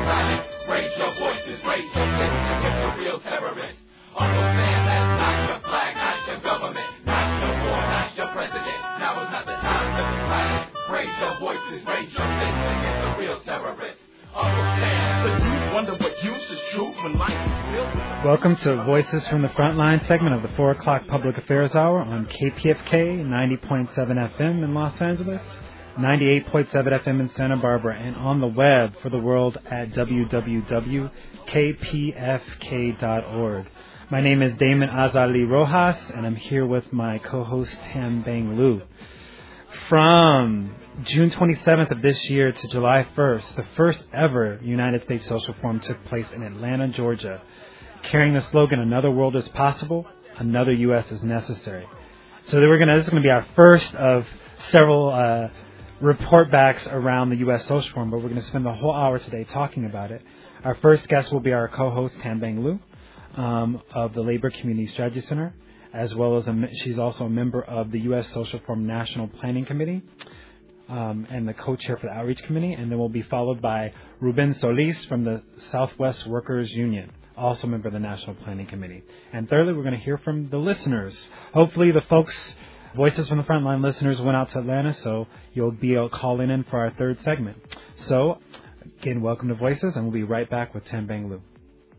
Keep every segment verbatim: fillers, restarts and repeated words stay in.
silent. Raise your voices, raise your fists against the real terrorists. Uncle Sam, that's not your flag, not your government, not your war, not your president. Now is not the time to be silent. Raise your voices, raise your fists against the real terrorists. Uncle Sam, the youth wonder what use is true when life is filled with... Welcome to Voices from the Frontline segment of the four o'clock Public Affairs Hour on K P F K ninety point seven F M in Los Angeles, ninety-eight point seven F M in Santa Barbara, and on the web for the world at w w w dot k p f k dot org. My name is Damon Azali Rojas, and I'm here with my co-host Tam Bang Lu. From June twenty-seventh of this year to July first, the first ever United States Social Forum took place in Atlanta, Georgia, carrying the slogan, "Another world is possible, another U S is necessary." So we're gonna, this is going to be our first of several uh, report backs around the U S Social Forum, but we're going to spend the whole hour today talking about it. Our first guest will be our co-host, Tam Bang Lu, um, of the Labor Community Strategy Center, as well as a, she's also a member of the U S Social Forum National Planning Committee um, and the co-chair for the Outreach Committee. And then we'll be followed by Ruben Solis from the Southwest Workers Union, also a member of the National Planning Committee. And thirdly, we're going to hear from the listeners. Hopefully the folks, Voices from the Frontline listeners, went out to Atlanta, so you'll be calling in for our third segment. So, again, welcome to Voices, and we'll be right back with Tam Bang Lu.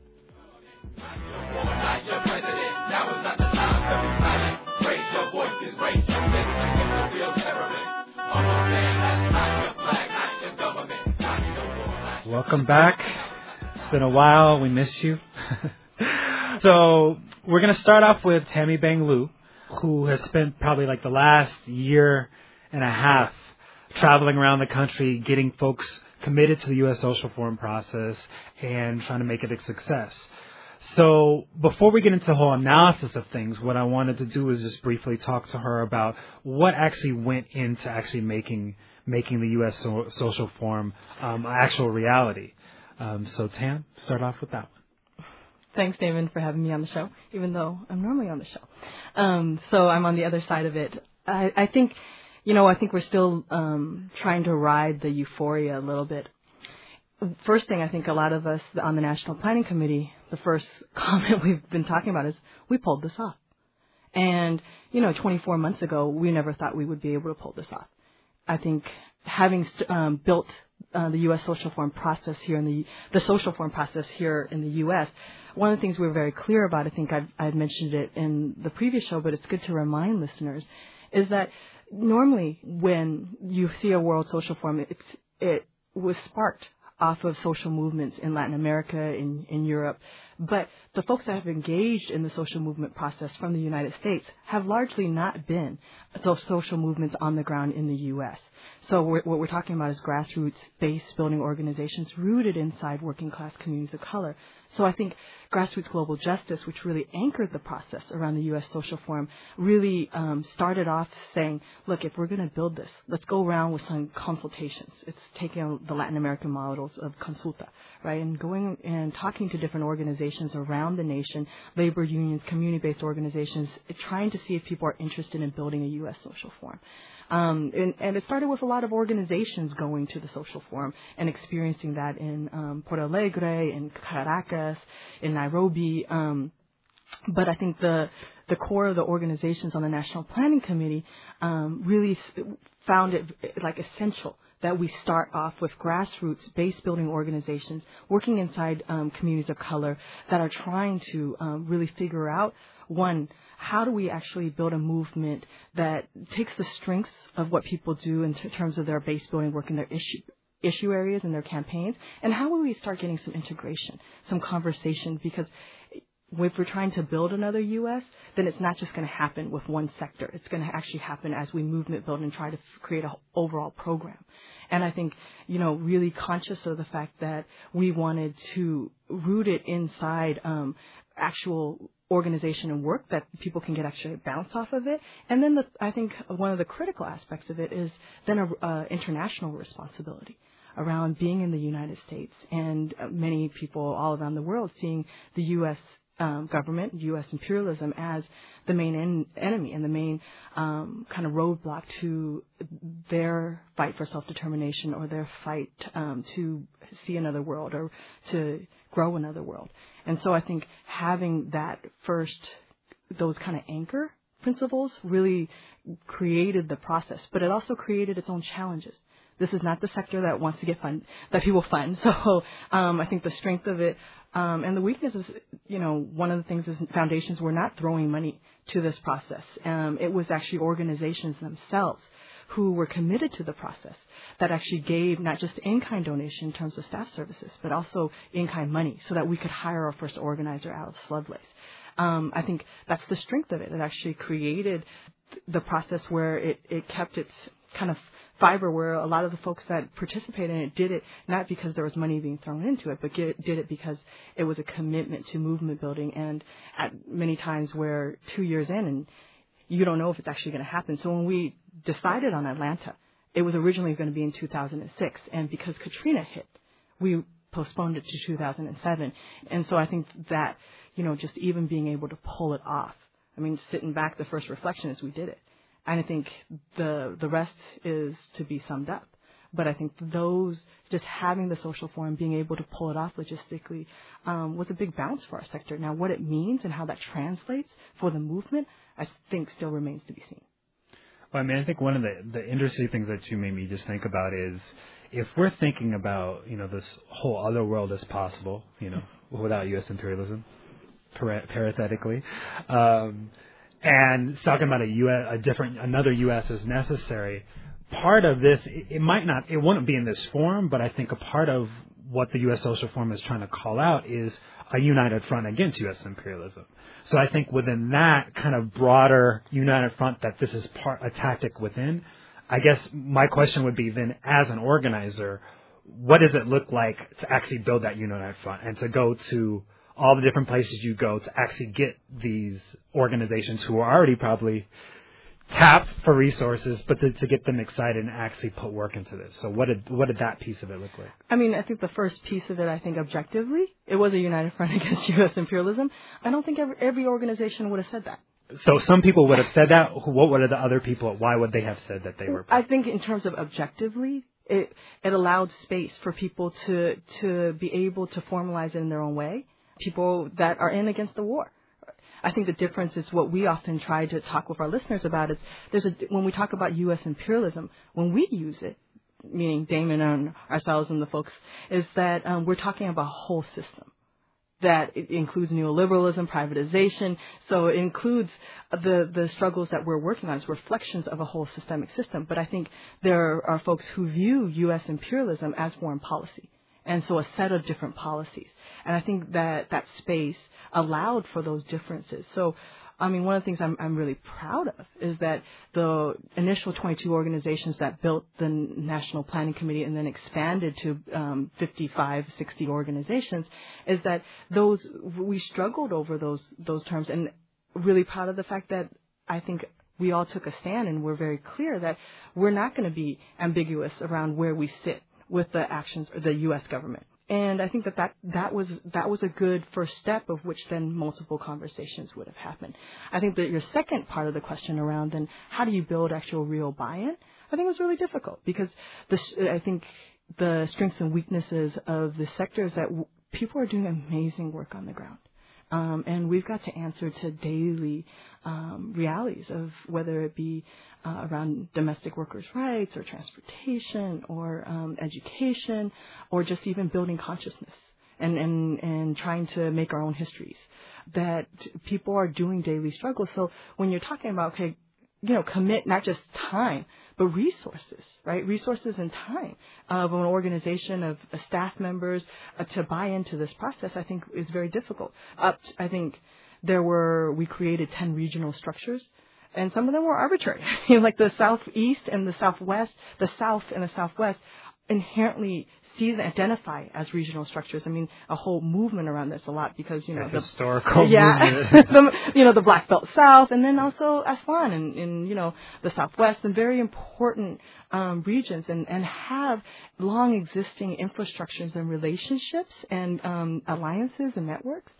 Welcome back. It's been a while. We miss you. So we're going to start off with Tammy Bang Lu, who has spent probably like the last year and a half traveling around the country, getting folks committed to the U S Social Forum process and trying to make it a success. So before we get into the whole analysis of things, what I wanted to do is just briefly talk to her about what actually went into actually making making the U S so- Social Forum um, actual reality. Um, so Tam, start off with that one. Thanks, Damon, for having me on the show, even though I'm normally on the show. Um, so I'm on the other side of it. I, I think, you know, I think we're still um, trying to ride the euphoria a little bit. First thing, I think a lot of us on the National Planning Committee, the first comment we've been talking about is we pulled this off. And, you know, twenty-four months ago, we never thought we would be able to pull this off. I think having um, built uh, the U S Social Forum process here in the the Social Forum process here in the U S, one of the things we were very clear about, I think I've, I've mentioned it in the previous show, but it's good to remind listeners, is that normally when you see a World Social Forum, it's, it was sparked off of social movements in Latin America, in, in Europe. But the folks that have engaged in the social movement process from the United States have largely not been those social movements on the ground in the U S. So we're, what we're talking about is grassroots-based building organizations rooted inside working-class communities of color. So I think Grassroots Global Justice, which really anchored the process around the U S Social Forum, really um, started off saying, look, if we're going to build this, let's go around with some consultations. It's taking the Latin American models of consulta, right, and going and talking to different organizations around the nation, labor unions, community-based organizations, trying to see if people are interested in building a U S Social Forum. Um, and, and it started with a lot of organizations going to the Social Forum and experiencing that in um, Porto Alegre, in Caracas, in Nairobi. Um, but I think the the core of the organizations on the National Planning Committee um, really found it like essential that we start off with grassroots base building organizations working inside um, communities of color that are trying to um, really figure out, one, how do we actually build a movement that takes the strengths of what people do in t- terms of their base building work in their issue issue areas and their campaigns, and how will we start getting some integration, some conversation, because if we're trying to build another U S, then it's not just going to happen with one sector. It's going to actually happen as we movement build and try to f- create an overall program. And I think, you know, really conscious of the fact that we wanted to root it inside um, actual organization and work that people can get actually bounce off of it. And then the, I think one of the critical aspects of it is then a uh, international responsibility around being in the United States and uh, many people all around the world seeing the U S um, government, U S imperialism, as the main en- enemy and the main um, kind of roadblock to their fight for self-determination or their fight um, to see another world or to grow another world. And so I think having that first, those kind of anchor principles really created the process, but it also created its own challenges. This is not the sector that wants to get fund, that people fund. So um, I think the strength of it um, and the weakness is, you know, one of the things is foundations were not throwing money to this process. Um, it was actually organizations themselves who were committed to the process that actually gave not just in-kind donation in terms of staff services, but also in-kind money so that we could hire our first organizer, Alice Lovelace. Um, I think that's the strength of it. It actually created the process where it, it kept its kind of fiber, where a lot of the folks that participated in it did it not because there was money being thrown into it, but get, did it because it was a commitment to movement building. And at many times where two years in and you don't know if it's actually going to happen. So when we decided on Atlanta, it was originally going to be in two thousand six. And because Katrina hit, we postponed it to two thousand seven. And so I think that, you know, just even being able to pull it off. I mean, sitting back, the first reflection is we did it. And I think the the rest is to be summed up. But I think those, just having the social forum, being able to pull it off logistically, um, was a big bounce for our sector. Now, what it means and how that translates for the movement, I think still remains to be seen. Well, I mean, I think one of the, the interesting things that you made me just think about is if we're thinking about, you know, this whole other world as possible, you know, without U S imperialism, parenthetically, um, and talking about a U S, a different, another U S is necessary. Part of this, it, it might not, it wouldn't be in this form, but I think a part of what the U S Social Forum is trying to call out is a united front against U S imperialism. So I think within that kind of broader united front that this is part, a tactic within, I guess my question would be then, as an organizer, what does it look like to actually build that united front and to go to all the different places you go to actually get these organizations who are already probably tapped for resources, but to, to get them excited and actually put work into this. So what did what did that piece of it look like? I mean, I think the first piece of it, I think objectively, it was a united front against U S imperialism. I don't think every, every organization would have said that. So some people would have said that. What were the other people? Why would they have said that they were? I think in terms of objectively, it it allowed space for people to to be able to formalize it in their own way. People that are in against the war. I think the difference is what we often try to talk with our listeners about is there's a, when we talk about U S imperialism, when we use it, meaning Damon and ourselves and the folks, is that um, we're talking about a whole system. That it includes neoliberalism, privatization, so it includes the, the struggles that we're working on as reflections of a whole systemic system. But I think there are folks who view U S imperialism as foreign policy. And so a set of different policies. And I think that that space allowed for those differences. So, I mean, one of the things I'm, I'm really proud of is that the initial twenty-two organizations that built the National Planning Committee and then expanded to um, fifty-five, sixty organizations is that those, we struggled over those, those terms, and really proud of the fact that I think we all took a stand and we're very clear that we're not going to be ambiguous around where we sit with the actions of the U S government. And I think that, that that was that was a good first step of which then multiple conversations would have happened. I think that your second part of the question around then how do you build actual real buy-in, I think it was really difficult because this, I think the strengths and weaknesses of the sector is that w- people are doing amazing work on the ground. Um, and we've got to answer to daily um, realities of whether it be uh, around domestic workers' rights or transportation or um, education or just even building consciousness and, and, and trying to make our own histories, that people are doing daily struggles. So when you're talking about, okay, you know, commit not just time, but resources, right? Resources and time of an organization, of uh, staff members uh, to buy into this process, I think is very difficult. Up, I think there were, we created ten regional structures, and some of them were arbitrary. You know, like the Southeast and the Southwest, the South and the Southwest inherently see and identify as regional structures. I mean, a whole movement around this a lot because, you know, the the historical yeah, movement. the, you know, the Black Belt South, and then also Aswan and, in, you know, the Southwest, and very important um, regions, and, and have long existing infrastructures and relationships and um, alliances and networks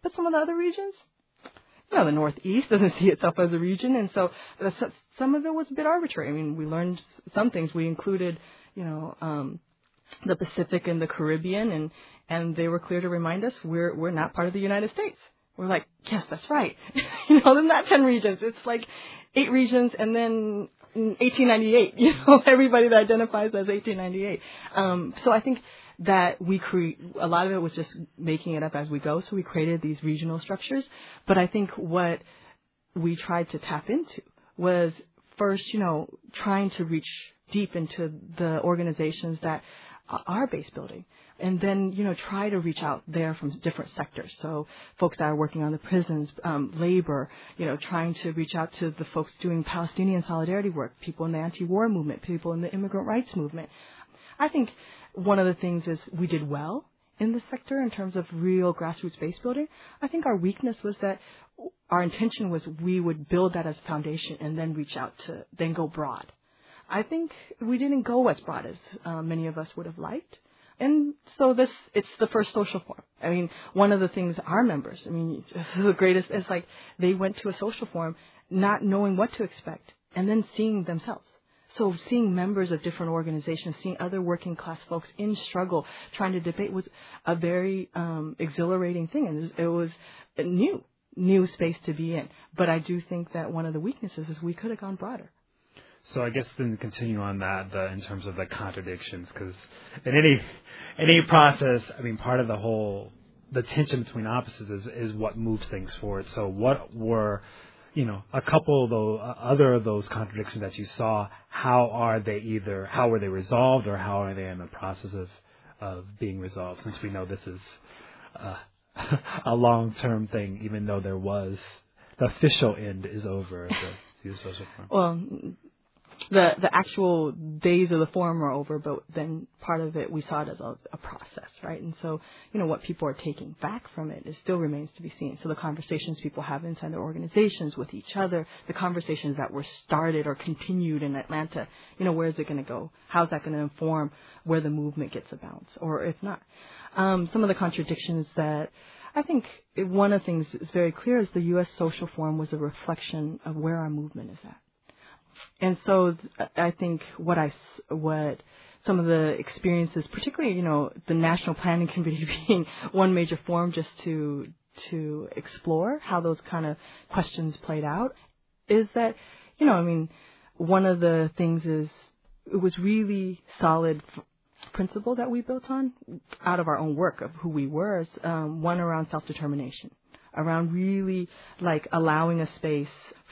But some of the other regions, you know, the Northeast doesn't see itself as a region. And so some of it was a bit arbitrary. I mean, we learned some things. We included, you know, um, the Pacific and the Caribbean, and, and they were clear to remind us we're, we're not part of the United States. We're like, yes, that's right. you know, then not ten regions. It's like eight regions, and then in eighteen ninety-eight, you know, everybody that identifies as eighteen ninety-eight. Um, so I think that we create, a lot of it was just making it up as we go. So we created these regional structures. But I think what we tried to tap into was first, you know, trying to reach deep into the organizations that are base building. And then, you know, try to reach out there from different sectors. So folks that are working on the prisons, um, labor, you know, trying to reach out to the folks doing Palestinian solidarity work, people in the anti-war movement, people in the immigrant rights movement. I think one of the things is we did well in this sector in terms of real grassroots base building. I think our weakness was that our intention was we would build that as a foundation and then reach out to, then go broad. I think we didn't go as broad as uh, many of us would have liked. And so this, it's the first social forum. I mean, one of the things our members, I mean, the greatest is like they went to a social forum not knowing what to expect and then seeing themselves. So seeing members of different organizations, seeing other working class folks in struggle, trying to debate was a very um, exhilarating thing. And it was, it was a new, new space to be in. But I do think that one of the weaknesses is we could have gone broader. So I guess then continue on that the, in terms of the contradictions, because in any any process, I mean, part of the whole the tension between opposites is, is what moves things forward. So what were, you know, a couple of those uh, other of those contradictions that you saw? How are they either how were they resolved, or how are they in the process of of being resolved? Since we know this is uh, a long term thing, even though there was the official end is over the, the social forum. Well. The the actual days of the forum are over, but then part of it we saw it as a, a process, right? And so, you know, what people are taking back from it is still remains to be seen. So the conversations people have inside their organizations with each other, the conversations that were started or continued in Atlanta, you know, where is it going to go? How's that going to inform where the movement gets a bounce, or if not? Um, some of the contradictions that I think one of the things that's very clear is the U S Social Forum was a reflection of where our movement is at. And so I think what I, what some of the experiences, particularly, you know, the National Planning Committee being one major forum just to, to explore how those kind of questions played out, is that, you know, I mean, one of the things is it was really solid f- principle that we built on out of our own work of who we were, is, um, one around self-determination, around really like allowing a space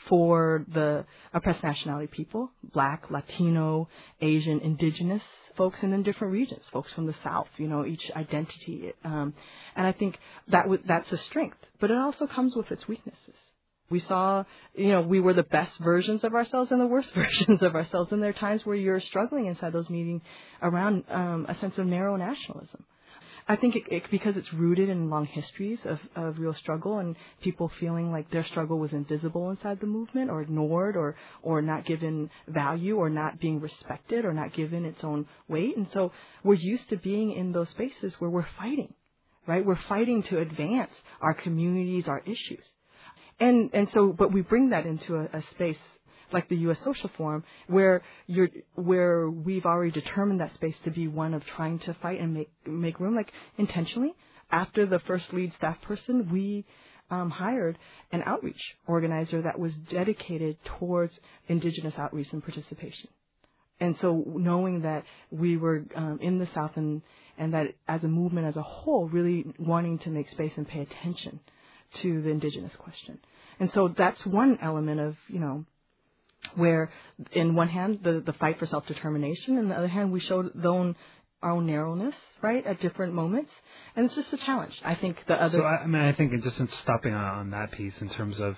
for the oppressed nationality people, Black, Latino, Asian, Indigenous folks, and in different regions, folks from the South, you know, each identity. Um, and I think that w- that's a strength, but it also comes with its weaknesses. We saw, you know, we were the best versions of ourselves and the worst versions of ourselves. And there are times where you're struggling inside those meetings around um, a sense of narrow nationalism. I think it, it, because it's rooted in long histories of, of real struggle and people feeling like their struggle was invisible inside the movement or ignored or, or not given value or not being respected or not given its own weight. And so we're used to being in those spaces where we're fighting, right? We're fighting to advance our communities, our issues. And, and so, but we bring that into a, a space like the U S Social Forum, where you're, where we've already determined that space to be one of trying to fight and make make room, like intentionally. After the first lead staff person, we um, hired an outreach organizer that was dedicated towards Indigenous outreach and participation. And so, knowing that we were um, in the South and and that as a movement as a whole, really wanting to make space and pay attention to the Indigenous question. And so that's one element of, you know, where in one hand, the, the fight for self-determination, and the other hand, we showed the own, our own narrowness, right, at different moments. And it's just a challenge. I think the other... So, I mean, I think just in stopping on, on that piece in terms of,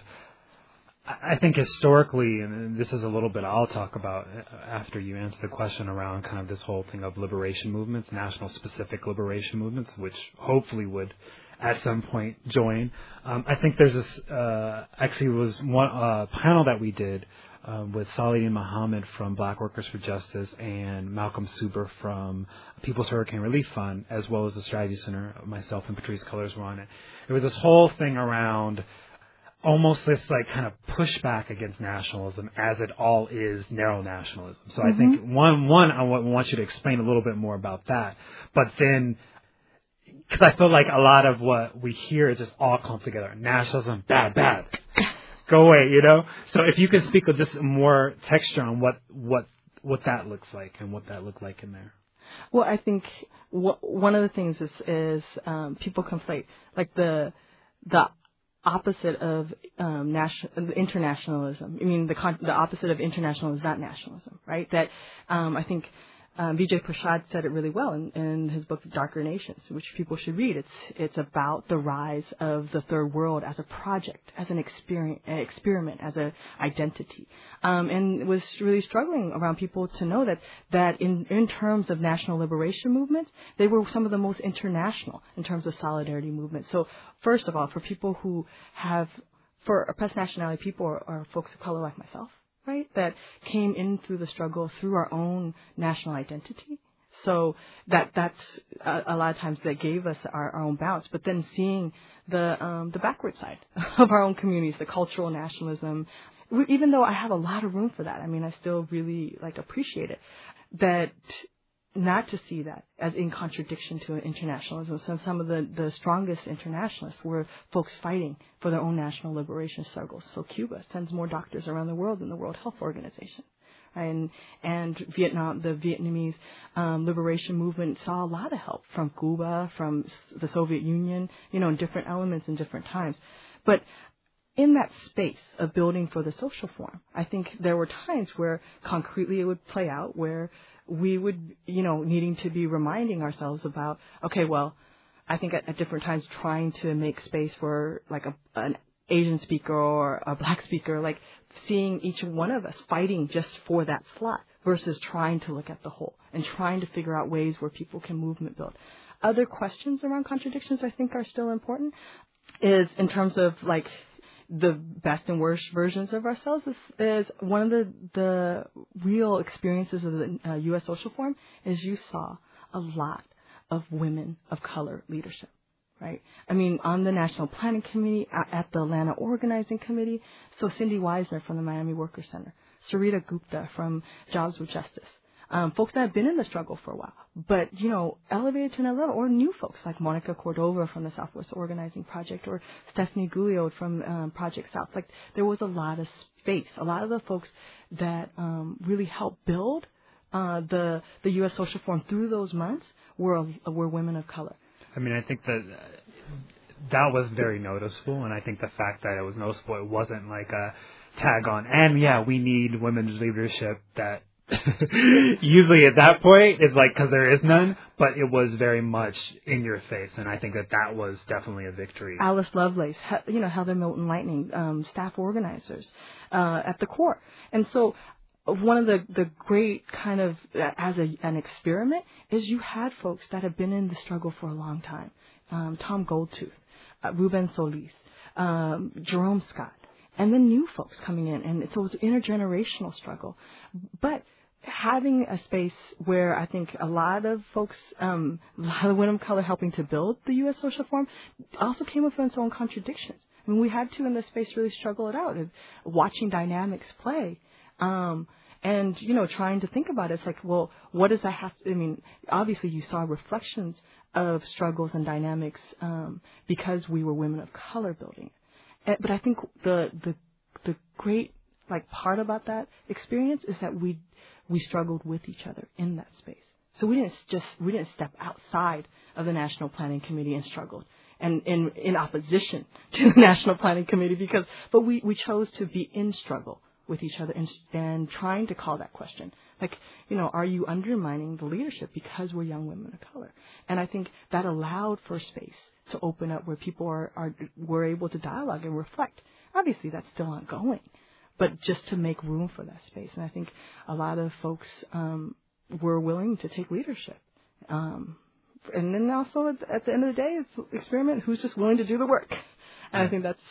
I think historically, and this is a little bit I'll talk about after you answer the question around kind of this whole thing of liberation movements, national specific liberation movements, which hopefully would at some point join. Um, I think there's this, uh, actually was one uh, panel that we did uh, with Saladin Muhammad from Black Workers for Justice and Malcolm Suber from People's Hurricane Relief Fund, as well as the Strategy Center. Myself and Patrice Cullors were on it. It was this whole thing around almost this like kind of pushback against nationalism, as it all is narrow nationalism. So mm-hmm. I think one, one, I want you to explain a little bit more about that. But then, because I feel like a lot of what we hear is just all clumped together. Nationalism, bad, bad. Go away, you know? So if you could speak with just more texture on what, what, what that looks like and what that looked like in there. Well, I think w- one of the things is, is um, people conflate, like the, the, opposite of um, national internationalism. I mean, the con- the opposite of international is not nationalism, right? That um, I think um, Vijay Prashad said it really well in, in his book Darker Nations, which people should read. It's it's about the rise of the third world as a project, as an experience, experiment, as an identity, um, and was really struggling around people to know that that in in terms of national liberation movements, they were some of the most international in terms of solidarity movements. So first of all, for people who have, for oppressed nationality people or, or folks of color like myself, right, that came in through the struggle through our own national identity. So that that's a, a lot of times that gave us our, our own bounce. But then seeing the um, the backward side of our own communities, the cultural nationalism, even though I have a lot of room for that, I mean, I still really like appreciate it. That not to see that as in contradiction to internationalism. So some of the, the strongest internationalists were folks fighting for their own national liberation struggles. So Cuba sends more doctors around the world than the World Health Organization. And and Vietnam, the Vietnamese um, liberation movement saw a lot of help from Cuba, from the Soviet Union, you know, in different elements in different times. But in that space of building for the social form, I think there were times where concretely it would play out where we would, you know, needing to be reminding ourselves about, okay, well, I think at, at different times trying to make space for like a, an Asian speaker or a black speaker, like seeing each one of us fighting just for that slot versus trying to look at the whole and trying to figure out ways where people can movement build. Other questions around contradictions I think are still important is in terms of like the best and worst versions of ourselves is, is one of the, the real experiences of the uh, U S social forum is you saw a lot of women of color leadership, right? I mean, on the National Planning Committee, at the Atlanta Organizing Committee, so Cindy Weisner from the Miami Workers Center, Sarita Gupta from Jobs with Justice, um, folks that have been in the struggle for a while, but, you know, elevated to another level, or new folks like Monica Cordova from the Southwest Organizing Project or Stephanie Gouliot from um, Project South. Like, there was a lot of space. A lot of the folks that um, really helped build uh, the the U S Social Forum through those months were were women of color. I mean, I think that that was very noticeable, and I think the fact that it was noticeable, it wasn't like a tag on, and yeah, we need women's leadership that usually at that point it's like because there is none, but it was very much in your face, and I think that that was definitely a victory. Alice Lovelace, you know, Heather Milton Lightning, um, staff organizers uh, at the core. And so one of the, the great kind of, uh, as a, an experiment, is you had folks that have been in the struggle for a long time. Um, Tom Goldtooth, uh, Ruben Solis, um, Jerome Scott, and then new folks coming in. And so it was an intergenerational struggle. But having a space where I think a lot of folks, um, a lot of women of color helping to build the U S Social Forum also came with its own contradictions. I mean, we had to, in this space, really struggle it out, of watching dynamics play. Um, and, you know, trying to think about it. It's like, well, what does that have to, I mean, obviously you saw reflections of struggles and dynamics um, because we were women of color building it. But I think the, the, the great, like, part about that experience is that we, we struggled with each other in that space. So we didn't just, we didn't step outside of the National Planning Committee and struggled. And in, in opposition to the National Planning Committee because, but we, we chose to be in struggle with each other and, and trying to call that question. Like, you know, are you undermining the leadership because we're young women of color? And I think that allowed for space to open up where people are, are were able to dialogue and reflect. Obviously, that's still ongoing, but just to make room for that space. And I think a lot of folks um, were willing to take leadership. Um, and then also at the end of the day, it's experiment who's just willing to do the work. And I think that's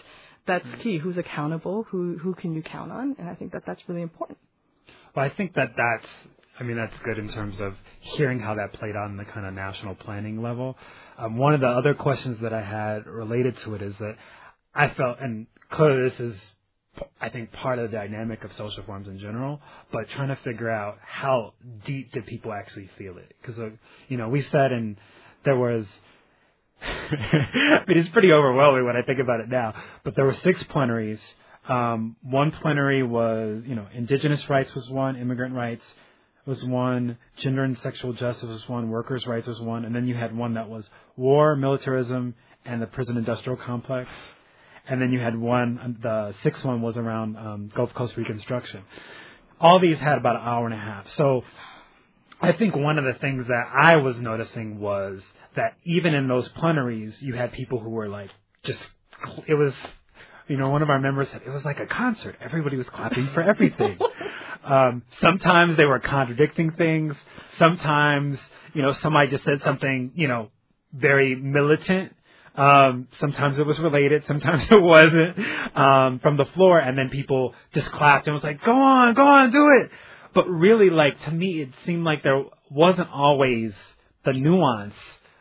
that's key. Who's accountable? Who who can you count on? And I think that that's really important. Well, I think that that's, I mean, that's good in terms of hearing how that played out on the kind of national planning level. Um, one of the other questions that I had related to it is that I felt, and clearly this is, I think, part of the dynamic of social forums in general, but trying to figure out how deep did people actually feel it. Because, uh, you know, we said, and there was, I mean, it's pretty overwhelming when I think about it now, but there were six plenaries. Um, one plenary was, you know, indigenous rights was one, immigrant rights was one, gender and sexual justice was one, workers' rights was one, and then you had one that was war, militarism, and the prison industrial complex. And then you had one, the sixth one was around um, Gulf Coast Reconstruction. All these had about an hour and a half. So I think one of the things that I was noticing was that even in those plenaries, you had people who were like, just, it was, you know, one of our members said, it was like a concert. Everybody was clapping for everything. um, sometimes they were contradicting things. Sometimes, you know, somebody just said something, you know, very militant. Um, sometimes it was related, sometimes it wasn't, um, from the floor, and then people just clapped and was like, go on, go on, do it. But really, like, to me, it seemed like there wasn't always the nuance,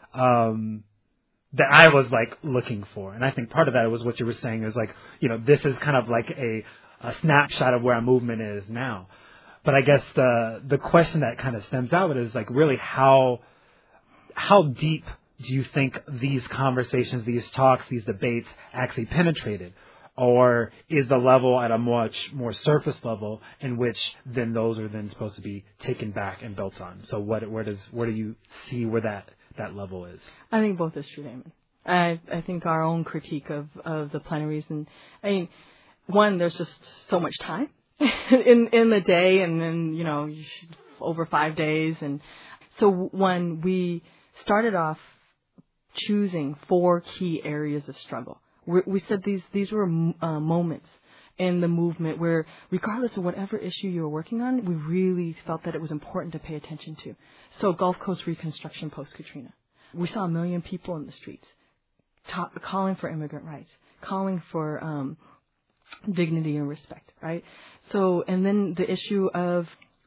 um, that I was, like, looking for. And I think part of that was what you were saying is, like, you know, this is kind of like a, a snapshot of where our movement is now. But I guess the, the question that kind of stems out is, like, really how, how deep do you think these conversations, these talks, these debates actually penetrated? Or is the level at a much more surface level in which then those are then supposed to be taken back and built on? So what, where does, where do you see where that, that level is? I think both is true, Damon. I, I think our own critique of, of the plenaries, and I mean, one, there's just so much time in, in the day, and then, you know, over five days. And so one, we started off choosing four key areas of struggle. We, we said these these were uh, moments in the movement where, regardless of whatever issue you were working on, we really felt that it was important to pay attention to. So Gulf Coast Reconstruction post-Katrina. We saw a million people in the streets ta- calling for immigrant rights, calling for um, dignity and respect, right? So, and then the issue of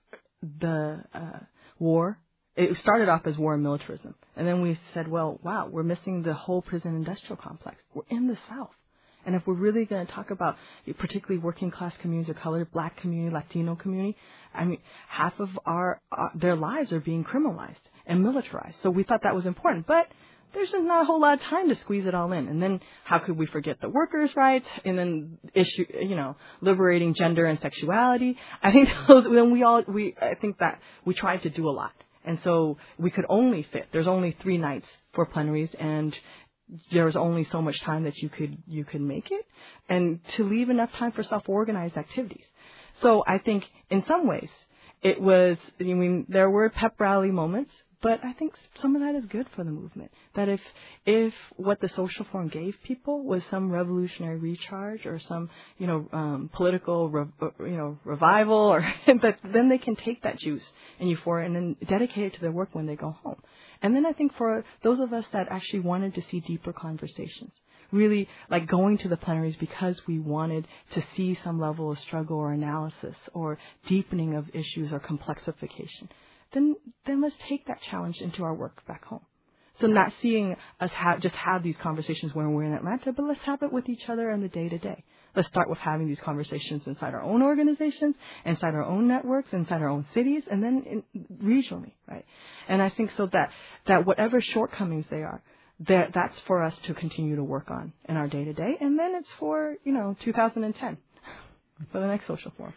the uh, war. It started off as war and militarism. And then we said, well, wow, we're missing the whole prison industrial complex. We're in the South. And if we're really going to talk about particularly working class communities of color, black community, Latino community, I mean, half of our, uh, their lives are being criminalized and militarized. So we thought that was important. But there's just not a whole lot of time to squeeze it all in. And then how could we forget the workers' rights? And then issue, you know, liberating gender and sexuality. I think those, when we all, we, I think that we tried to do a lot. And so we could only fit. There's only three nights for plenaries, and there was only so much time that you could you could make it, and to leave enough time for self-organized activities. So I think in some ways it was. I mean, there were pep rally moments, but I think some of that is good for the movement. That if if what the social forum gave people was some revolutionary recharge or some, you know, um, political, re, you know, revival, or that then they can take that juice and euphoria and then dedicate it to their work when they go home. And then I think for those of us that actually wanted to see deeper conversations, really like going to the plenaries because we wanted to see some level of struggle or analysis or deepening of issues or complexification, then then let's take that challenge into our work back home. So not seeing us have, just have these conversations when we're in Atlanta, but let's have it with each other in the day-to-day. Let's start with having these conversations inside our own organizations, inside our own networks, inside our own cities, and then in, regionally, right? And I think so that, that whatever shortcomings they are, that that's for us to continue to work on in our day-to-day. And then it's for, you know, two thousand ten, for the next social forum.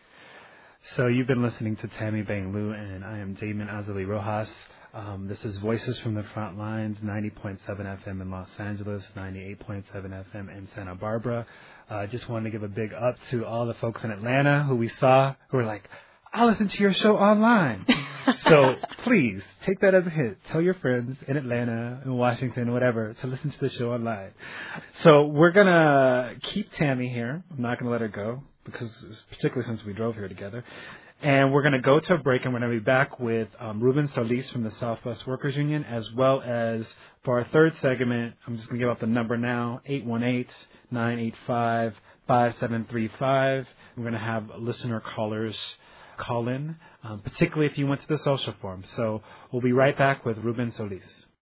So you've been listening to Tammy Bang Liu, and I am Damon Azali Rojas. Um, this is Voices from the Front Lines, ninety point seven F M in Los Angeles, ninety-eight point seven F M in Santa Barbara. I uh, just wanted to give a big up to all the folks in Atlanta who we saw who were like, I'll listen to your show online. So please take that as a hint. Tell your friends in Atlanta, in Washington, whatever, to listen to the show online. So we're going to keep Tammy here. I'm not going to let her go, because particularly since we drove here together. And we're going to go to a break, and we're going to be back with um, Ruben Solis from the Southwest Workers Union, as well as for our third segment, I'm just going to give out the number now, eight one eight, nine eight five, five seven three five. We're going to have listener callers call in, um, particularly if you went to the social forum. So we'll be right back with Ruben Solis.